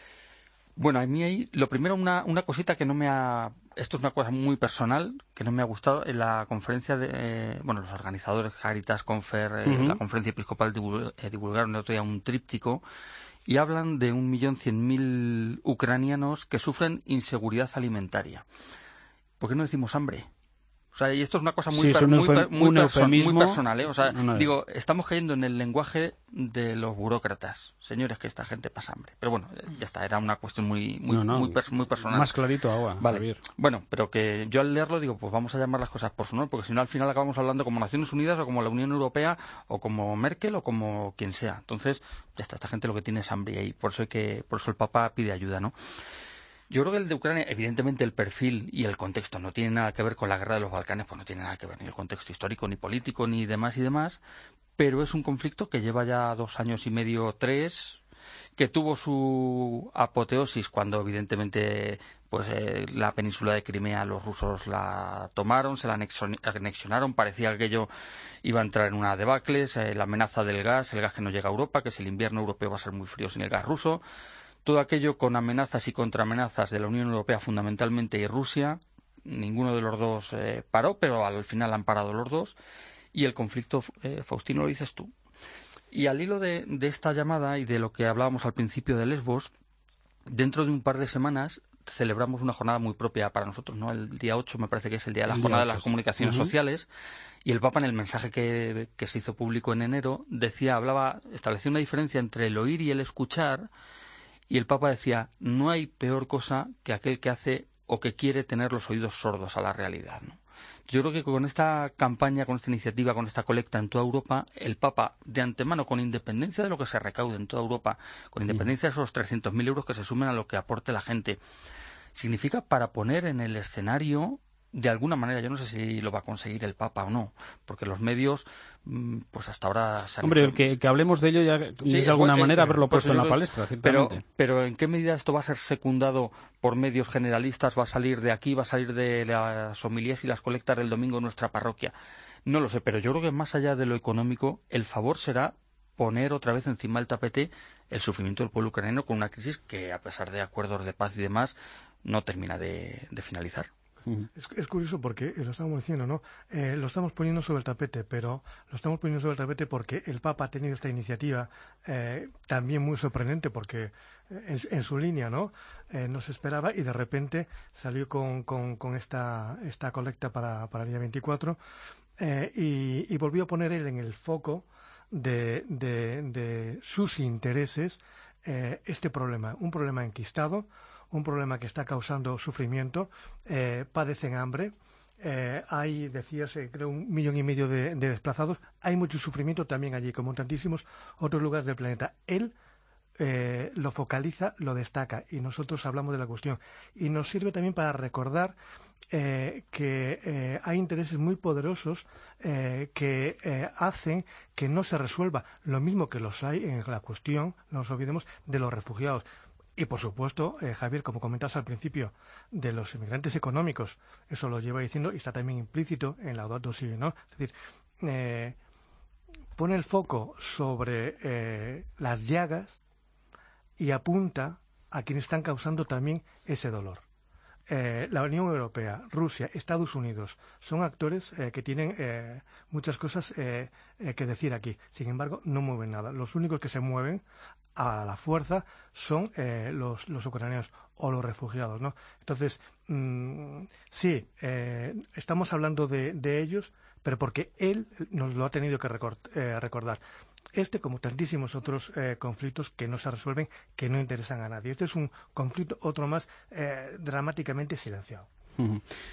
Bueno, a mí ahí, lo primero, una cosita que no me ha... Esto es una cosa muy personal, que no me ha gustado. En la conferencia de... los organizadores, Caritas, Confer, la conferencia episcopal divulgaron el otro día un tríptico y hablan de 1.100.000 ucranianos que sufren inseguridad alimentaria. ¿Por qué no decimos hambre? O sea, y esto es una cosa muy personal, ¿eh? O sea, digo, estamos cayendo en el lenguaje de los burócratas. Señores, que esta gente pasa hambre. Pero bueno, ya está, era una cuestión muy personal. Más clarito agua, vale. Javier. Bueno, pero que yo al leerlo digo, pues vamos a llamar las cosas por su nombre, porque si no al final acabamos hablando como Naciones Unidas o como la Unión Europea o como Merkel o como quien sea. Entonces, ya está, esta gente lo que tiene es hambre y por eso el Papa pide ayuda, ¿no? Yo creo que el de Ucrania, evidentemente el perfil y el contexto no tiene nada que ver con la guerra de los Balcanes, pues no tiene nada que ver ni el contexto histórico, ni político, ni demás, pero es un conflicto que lleva ya 2 años y medio, 3, que tuvo su apoteosis cuando evidentemente la península de Crimea los rusos la tomaron, se la anexionaron, parecía que aquello iba a entrar en una debacle, la amenaza del gas, el gas que no llega a Europa, que si el invierno europeo va a ser muy frío sin el gas ruso. Todo aquello con amenazas y contraamenazas de la Unión Europea fundamentalmente y Rusia. Ninguno de los dos paró, pero al final han parado los dos. Y el conflicto, Faustino, lo dices tú. Y al hilo de esta llamada y de lo que hablábamos al principio de Lesbos, dentro de un par de semanas celebramos una jornada muy propia para nosotros, ¿no? El día 8 me parece que es el día de la jornada de las comunicaciones sociales. Y el Papa, en el mensaje que se hizo público en enero, establecía una diferencia entre el oír y el escuchar. Y el Papa decía, no hay peor cosa que aquel que hace o que quiere tener los oídos sordos a la realidad, ¿no? Yo creo que con esta campaña, con esta iniciativa, con esta colecta en toda Europa, el Papa, de antemano, con independencia de lo que se recaude en toda Europa, con independencia de esos 300.000 euros que se sumen a lo que aporte la gente, significa para poner en el escenario, de alguna manera, yo no sé si lo va a conseguir el Papa o no, porque los medios, pues hasta ahora se han hecho... que hablemos de ello ya de alguna manera haberlo puesto en la palestra, ciertamente. Pero ¿en qué medida esto va a ser secundado por medios generalistas? ¿Va a salir de aquí? ¿Va a salir de las homilías y las colectas del domingo en nuestra parroquia? No lo sé, pero yo creo que más allá de lo económico, el favor será poner otra vez encima del tapete el sufrimiento del pueblo ucraniano con una crisis que, a pesar de acuerdos de paz y demás, no termina de finalizar. Es curioso porque, lo estamos diciendo, ¿no? Lo estamos poniendo sobre el tapete, pero lo estamos poniendo sobre el tapete porque el Papa ha tenido esta iniciativa también muy sorprendente porque en su línea, ¿no? No se esperaba y de repente salió con esta colecta para el día 24 y volvió a poner él en el foco de sus intereses este problema, un problema enquistado, un problema que está causando sufrimiento, padecen hambre, hay, decías, creo 1,5 millones de desplazados, hay mucho sufrimiento también allí, como en tantísimos otros lugares del planeta. Él lo focaliza, lo destaca, y nosotros hablamos de la cuestión. Y nos sirve también para recordar que hay intereses muy poderosos que hacen que no se resuelva, lo mismo que los hay en la cuestión, no nos olvidemos, de los refugiados. Y, por supuesto, Javier, como comentabas al principio, de los inmigrantes económicos, eso lo lleva diciendo y está también implícito en Laudato Si, ¿no? Es decir, pone el foco sobre las llagas y apunta a quienes están causando también ese dolor. La Unión Europea, Rusia, Estados Unidos son actores que tienen muchas cosas que decir aquí. Sin embargo, no mueven nada. Los únicos que se mueven a la fuerza son los ucranianos o los refugiados, ¿no? Entonces, sí, estamos hablando de ellos, pero porque él nos lo ha tenido que recordar. Como tantísimos otros conflictos que no se resuelven, que no interesan a nadie. Este es un conflicto, otro más, dramáticamente silenciado.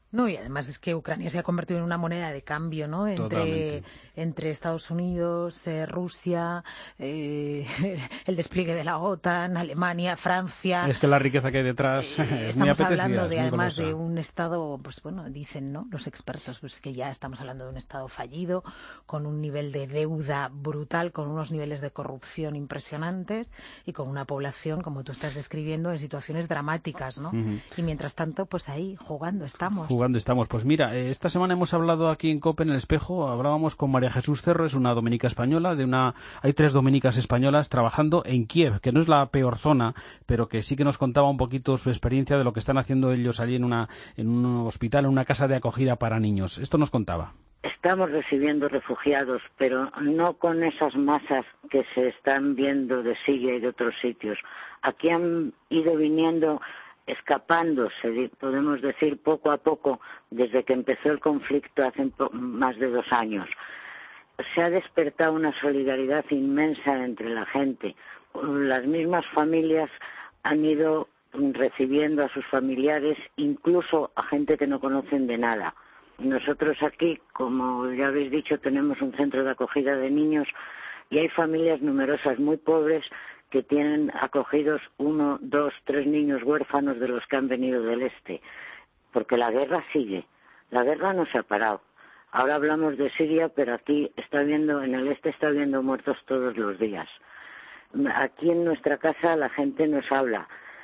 No, y además es que Ucrania se ha convertido en una moneda de cambio, ¿no? Entre Estados Unidos, Rusia, el despliegue de la OTAN, Alemania, Francia. Es que la riqueza que hay detrás es muy apetecida. Estamos hablando además de un Estado, pues bueno, dicen, ¿no?, los expertos, pues que ya estamos hablando de un Estado fallido, con un nivel de deuda brutal, con unos niveles de corrupción impresionantes y con una población, como tú estás describiendo, en situaciones dramáticas, ¿no? Y mientras tanto, pues ahí, jugando estamos. Pues mira, esta semana hemos hablado aquí en COPE, en El Espejo, hablábamos con María Jesús Cerro, es una dominica española, hay 3 dominicas españolas trabajando en Kiev, que no es la peor zona, pero que sí que nos contaba un poquito su experiencia de lo que están haciendo ellos allí en un hospital, en una casa de acogida para niños. Esto nos contaba. Estamos recibiendo refugiados, pero no con esas masas que se están viendo de Siria y de otros sitios. Aquí han ido viniendo, escapándose, podemos decir, poco a poco, desde que empezó el conflicto hace más de 2 años. Se ha despertado una solidaridad inmensa entre la gente. Las mismas familias han ido recibiendo a sus familiares, incluso a gente que no conocen de nada. Nosotros aquí, como ya habéis dicho, tenemos un centro de acogida de niños y hay familias numerosas muy pobres que tienen acogidos 1, 2, 3 niños huérfanos de los que han venido del este, porque la guerra sigue, la guerra no se ha parado. Ahora hablamos de Siria, pero aquí en el este está habiendo muertos todos los días. Aquí en nuestra casa la gente nos habla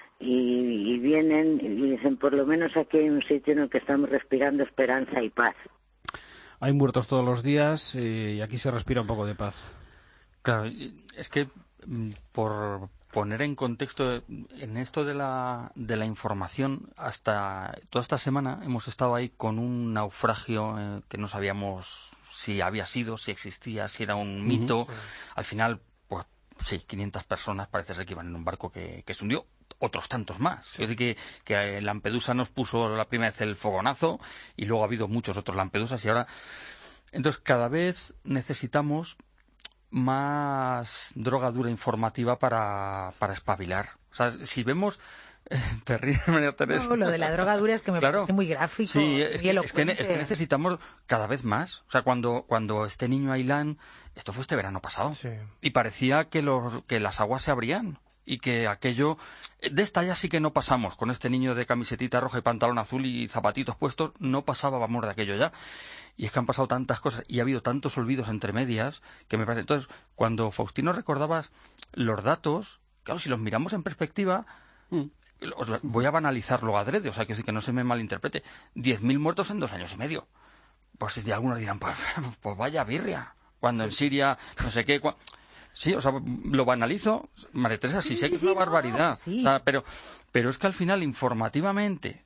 y vienen y dicen, por lo menos aquí hay un sitio en el que estamos respirando esperanza y paz. Hay muertos todos los días y aquí se respira un poco de paz. Claro, es que por poner en contexto en esto de la información, hasta toda esta semana hemos estado ahí con un naufragio que no sabíamos si había sido, si existía, si era un mito. Al final, pues sí, 500 personas parece ser que iban en un barco que se hundió, otros tantos más. Sí. Es decir, que Lampedusa nos puso la primera vez el fogonazo y luego ha habido muchos otros Lampedusas y ahora... Entonces, cada vez necesitamos más droga dura informativa para espabilar. O sea, si vemos... Te ríes, María Teresa. No, lo de la droga dura es que me parece muy gráfico. Sí, es que necesitamos cada vez más. O sea, cuando este niño Ailán, esto fue este verano pasado, sí, y parecía que las aguas se abrían y que aquello... De esta ya sí que no pasamos. Con este niño de camisetita roja y pantalón azul y zapatitos puestos, no pasábamos de aquello ya. Y es que han pasado tantas cosas y ha habido tantos olvidos entre medias que me parece... Entonces, cuando Faustino recordabas los datos, claro, si los miramos en perspectiva, voy a banalizarlo adrede, o sea, que no se me malinterprete. 10.000 muertos en 2 años y medio. Pues si algunos dirán, pues vaya birria. Cuando en Siria, no sé qué... Sí, o sea, lo banalizo, María Teresa, sí sé que es una barbaridad. Sí. O sea, pero es que al final, informativamente...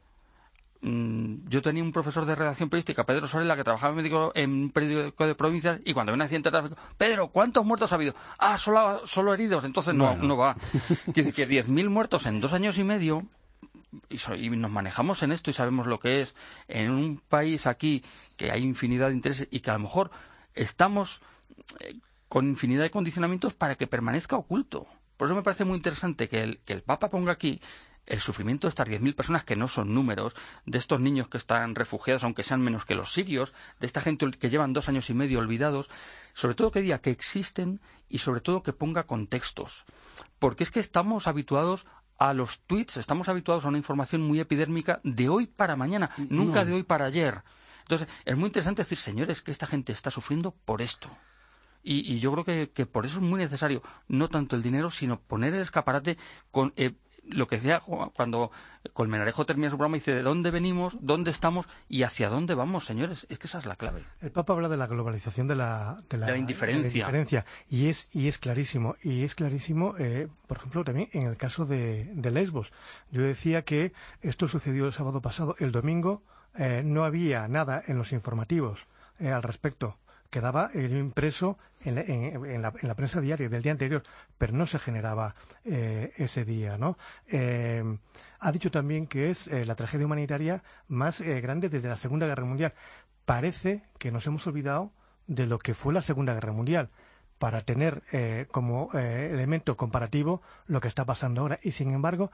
yo tenía un profesor de redacción periodística, Pedro Sorella, que trabajaba en un periódico de provincias, y cuando había un accidente de tráfico, Pedro, ¿cuántos muertos ha habido? Ah, solo heridos, entonces no va. Quiere decir que 10.000 muertos en 2 años y medio, y nos manejamos en esto y sabemos lo que es, en un país aquí que hay infinidad de intereses y que a lo mejor estamos con infinidad de condicionamientos para que permanezca oculto. Por eso me parece muy interesante que el Papa ponga aquí el sufrimiento de estas 10.000 personas, que no son números, de estos niños que están refugiados, aunque sean menos que los sirios, de esta gente que llevan 2 años y medio olvidados, sobre todo que diga que existen y sobre todo que ponga contextos. Porque es que estamos habituados a los tweets, estamos habituados a una información muy epidérmica de hoy para mañana, nunca de hoy para ayer. Entonces, es muy interesante decir, señores, que esta gente está sufriendo por esto. Y yo creo que por eso es muy necesario, no tanto el dinero, sino poner el escaparate con... lo que decía cuando Colmenarejo termina su programa, dice de dónde venimos, dónde estamos y hacia dónde vamos, señores. Es que esa es la clave. El Papa habla de la globalización de la indiferencia. Y es clarísimo. Y es clarísimo, por ejemplo, también en el caso de Lesbos. Yo decía que esto sucedió el sábado pasado. El domingo no había nada en los informativos al respecto. Quedaba impreso en la prensa diaria del día anterior, pero no se generaba ese día, ¿no? Ha dicho también que es la tragedia humanitaria más grande desde la Segunda Guerra Mundial. Parece que nos hemos olvidado de lo que fue la Segunda Guerra Mundial, para tener como elemento comparativo lo que está pasando ahora. Y sin embargo,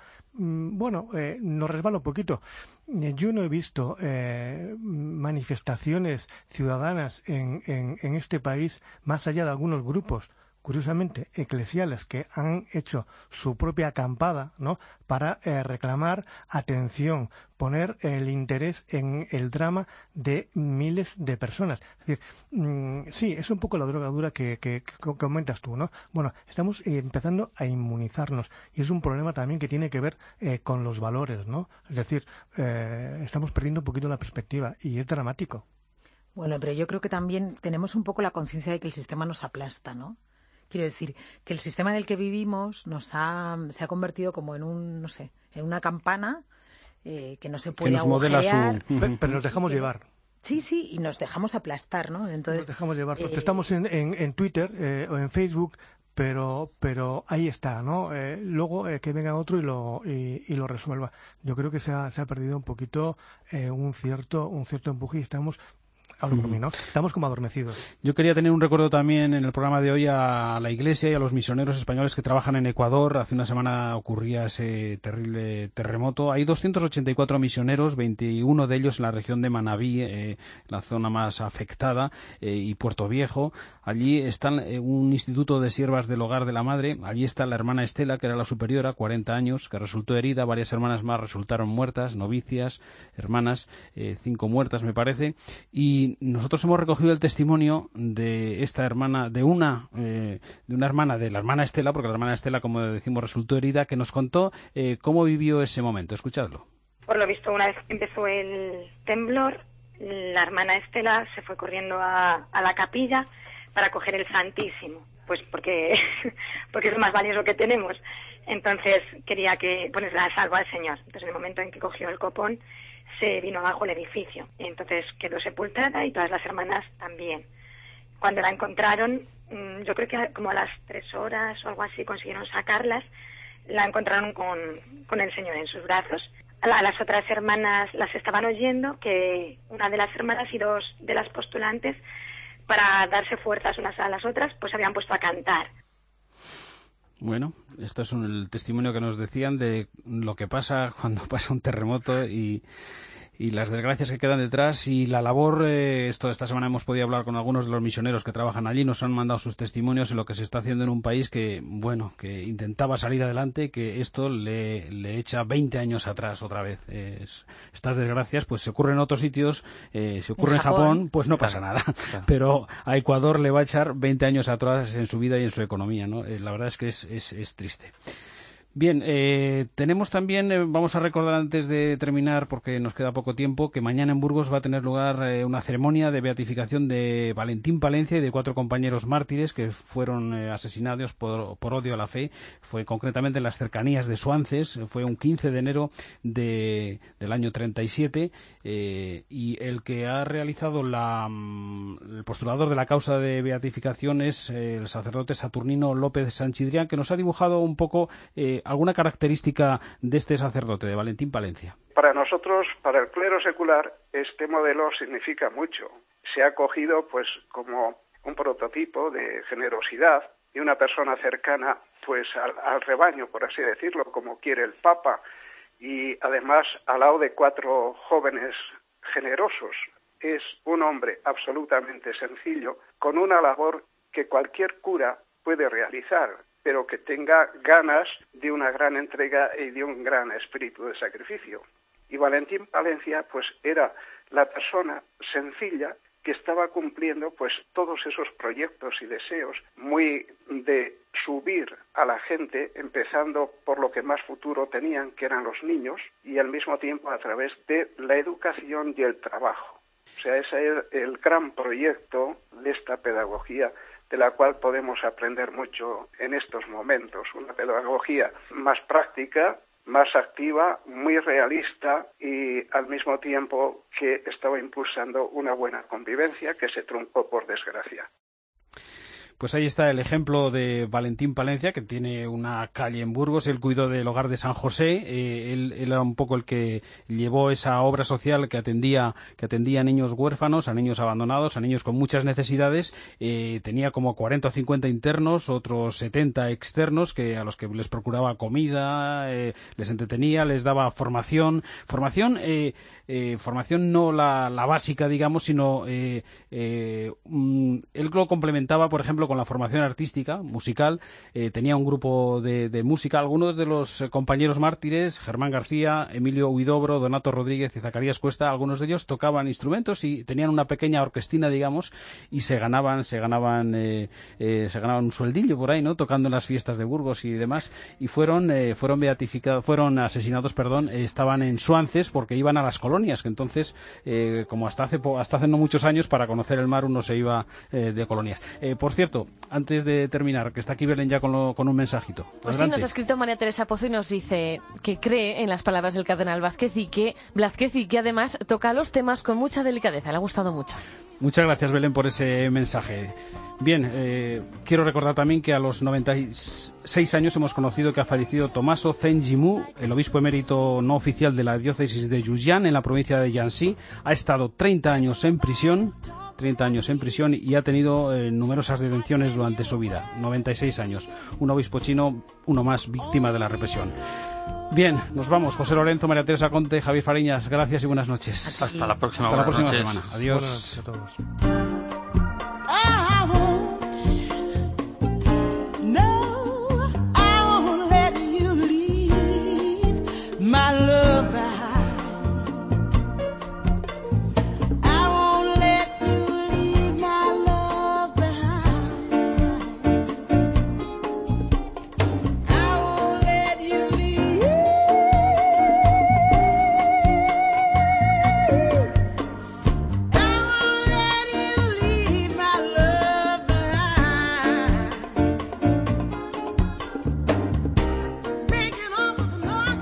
nos resbala un poquito. Yo no he visto manifestaciones ciudadanas en este país, más allá de algunos grupos, curiosamente, eclesiales, que han hecho su propia acampada, ¿no?, para reclamar atención, poner el interés en el drama de miles de personas. Es decir, sí, es un poco la drogadura que comentas tú, ¿no? Bueno, estamos empezando a inmunizarnos y es un problema también que tiene que ver con los valores, ¿no? Es decir, estamos perdiendo un poquito la perspectiva y es dramático. Bueno, pero yo creo que también tenemos un poco la conciencia de que el sistema nos aplasta, ¿no? Quiero decir que el sistema en el que vivimos se ha convertido como en en una campana que no se puede agujerear. Pero nos dejamos llevar. Sí, y nos dejamos aplastar, ¿no? Entonces, nos dejamos llevar. Estamos en Twitter o en Facebook, pero ahí está, ¿no? Luego que venga otro y lo resuelva. Yo creo que se ha perdido un poquito un cierto empuje y estamos como adormecidos. Yo quería tener un recuerdo también en el programa de hoy a la Iglesia y a los misioneros españoles que trabajan en Ecuador. Hace una semana ocurría ese terrible terremoto. Hay 284 misioneros, 21 de ellos en la región de Manabí, la zona más afectada, y Puerto Viejo. Allí está un instituto de siervas del Hogar de la Madre. Allí está la hermana Estela, que era la superiora, 40 años, que resultó herida. Varias hermanas más resultaron muertas, novicias, hermanas, 5 muertas me parece. Y nosotros hemos recogido el testimonio de esta hermana, de una hermana de la hermana Estela, porque la hermana Estela, como decimos, resultó herida, que nos contó cómo vivió ese momento. Escuchadlo. Por lo visto, una vez que empezó el temblor, la hermana Estela se fue corriendo a la capilla para coger el Santísimo, pues porque es lo más valioso que tenemos. Entonces quería que la salvo al Señor. Entonces en el momento en que cogió el copón, se vino abajo el edificio. Entonces quedó sepultada y todas las hermanas también. Cuando la encontraron, yo creo que como a las 3 horas o algo así consiguieron sacarlas, la encontraron con el Señor en sus brazos. A las otras hermanas las estaban oyendo, que una de las hermanas y 2 de las postulantes, para darse fuerzas unas a las otras, pues se habían puesto a cantar. Bueno, esto es el testimonio que nos decían de lo que pasa cuando pasa un terremoto y las desgracias que quedan detrás y la labor. Esta semana hemos podido hablar con algunos de los misioneros que trabajan allí, nos han mandado sus testimonios de lo que se está haciendo en un país que intentaba salir adelante, que esto le echa 20 años atrás otra vez. Estas desgracias pues se ocurren en otros sitios, si ocurre en Japón pues no pasa nada, pero a Ecuador le va a echar 20 años atrás en su vida y en su economía, ¿no? La verdad es que es triste. Bien, tenemos también, vamos a recordar antes de terminar, porque nos queda poco tiempo, que mañana en Burgos va a tener lugar una ceremonia de beatificación de Valentín Palencia y de 4 compañeros mártires que fueron asesinados por odio a la fe. Fue concretamente en las cercanías de Suances, fue un 15 de enero del año 37, y el que ha realizado el postulador de la causa de beatificación es el sacerdote Saturnino López Sanchidrián, que nos ha dibujado un poco alguna característica de este sacerdote, de Valentín Palencia. Para nosotros, para el clero secular, este modelo significa mucho. Se ha cogido pues como un prototipo de generosidad y una persona cercana pues al rebaño, por así decirlo, como quiere el Papa, y además al lado de 4 jóvenes generosos. Es un hombre absolutamente sencillo, con una labor que cualquier cura puede realizar, pero que tenga ganas de una gran entrega y de un gran espíritu de sacrificio. Y Valentín Palencia pues era la persona sencilla que estaba cumpliendo pues todos esos proyectos y deseos muy de subir a la gente, empezando por lo que más futuro tenían, que eran los niños, y al mismo tiempo a través de la educación y el trabajo. O sea, ese es el gran proyecto de esta pedagogía, de la cual podemos aprender mucho en estos momentos. Una pedagogía más práctica, más activa, muy realista y al mismo tiempo que estaba impulsando una buena convivencia que se truncó por desgracia. Pues ahí está el ejemplo de Valentín Palencia, que tiene una calle en Burgos. Él cuidó del hogar de San José. Él era un poco el que llevó esa obra social que atendía a niños huérfanos, a niños abandonados, a niños con muchas necesidades. Tenía como 40 o 50 internos, otros 70 externos, a los que les procuraba comida, les entretenía, les daba formación no la básica, digamos, sino él lo complementaba, por ejemplo, con la formación artística, musical. Tenía un grupo de música. Algunos de los compañeros mártires, Germán García, Emilio Huidobro, Donato Rodríguez y Zacarías Cuesta, algunos de ellos tocaban instrumentos y tenían una pequeña orquestina, digamos, y se ganaban un sueldillo por ahí, ¿no?, tocando en las fiestas de Burgos y demás. Y fueron asesinados, estaban en Suances porque iban a las colonias, que entonces, como hasta hace no muchos años, para conocer el mar uno se iba de colonias. Por cierto, antes de terminar, que está aquí Belén ya con un mensajito. Pues sí, nos ha escrito María Teresa Pozo y nos dice que cree en las palabras del cardenal Blázquez y que además toca los temas con mucha delicadeza. Le ha gustado mucho. Muchas gracias, Belén, por ese mensaje. Bien, quiero recordar también que a los 96 años hemos conocido que ha fallecido Tomaso Zenjimu, el obispo emérito no oficial de la diócesis de Yuyán, en la provincia de Jiangxi. Ha estado 30 años en prisión y ha tenido numerosas detenciones durante su vida. 96 años. Un obispo chino, uno más, víctima de la represión. Bien, nos vamos. José Lorenzo, María Teresa Conte, Javier Fariñas, gracias y buenas noches. Hasta la próxima. Hasta la próxima noches. semana. Adiós. Buenas noches a todos.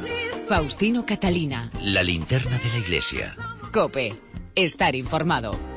Faustino Catalina. La linterna de la iglesia. COPE. Estar informado.